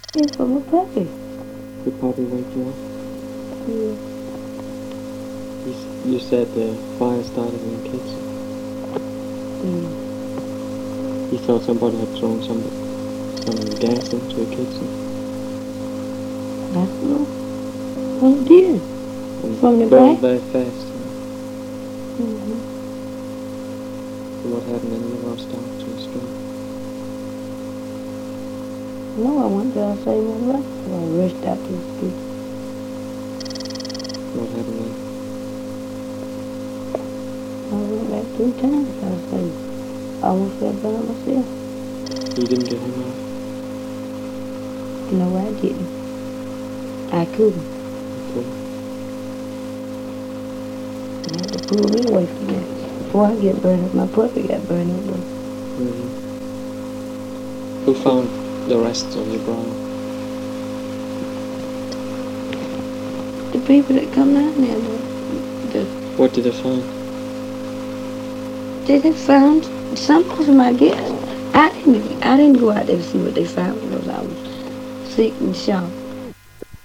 It's from a puppy. The puppy wake you up? Yeah. You said the fire started in the kitchen. Mm. You thought somebody had thrown some gas into the kitchen. I don't know. Well, it did. And From the burned back? very fast. Mm-hmm. So what happened then? You lost out to a stroke. No, I went there to save my life. So I rushed out to the street. What happened then? I went back 3 times. I saved. I almost got burned myself. You didn't get him out? No, I didn't. I couldn't. Okay. I had to pull me away from that. Before I get burned up, my puppy got burned up. Mm-hmm. Who found the rest of your brother? The people that come down there, What did they find? they found some of them, I guess. I didn't go out there to see what they found because I was sick and shocked.